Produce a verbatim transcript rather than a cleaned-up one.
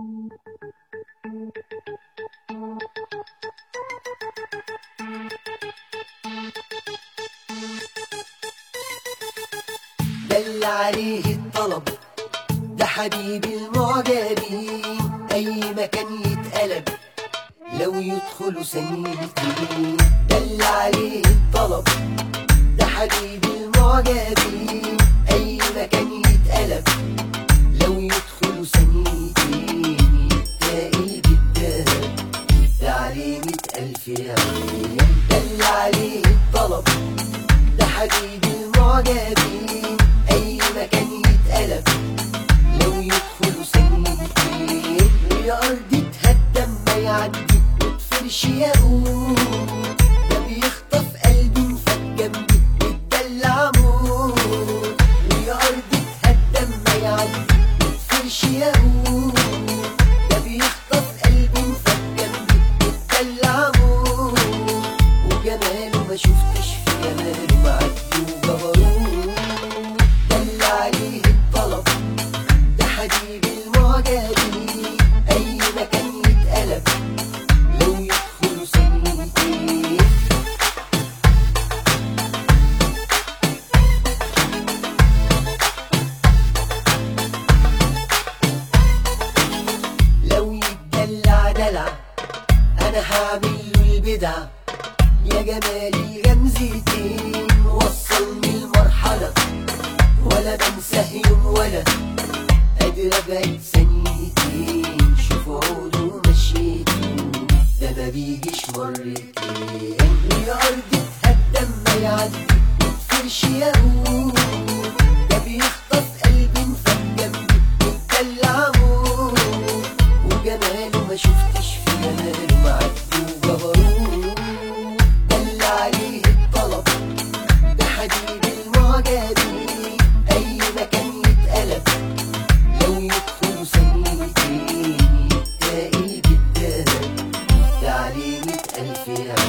دل عليه الطلب، ده حبيب المعجبين، أي مكان يتقلب لو يدخلوا ثانيتين. دل عليه الطلب، ده حبيب المعجبين، أي مكان يتقلب لو يدخلوا ثانيتين. يتلاقي بالدهب ده عليه مئة ألف عين. دل عليه الطلب، ده حبيب المعجبين، أي مكان يتقلب لو يدخلوا ثانيتين. ويا أرض تهدم ما يعدي وتفرش ياقوت، ده بيخطف قلبي انفك جنبي ويتدلع موت. ويا أرض تهدم ما يعدي وتفرش ياقوت، ده بيخطف قلبي انفك جنبي ويتدلع موت. وجماله ما شفتش في جماله معدي وجبروت. دل عليه الطلب، ده حبيب المعجبين، أي مكان يتقلب لو يدخلوا ثانيتين. لو يتدلع دلع أنا هعمله البدع، يا جمالي غمزتين وصلني لمرحلة ولا بنساه يوم ولا قادر ابعد ثانيتين. شوف عوده مشيته ده ما بيجيش مرتين. ويا أرض تهدم ما يعدي وتفرش ياقوت، ده بيخطف قلبي انفك جنبي ويتدلع موت. وجماله ما شفتش في جماله معدي وجبروت. دل عليه الطلب، ده حبيب المعجبين، أي مكان يتقلب لو يدخلوا ثانيتين. يتلاقي بالدهب ده عليه مئة ألف عين.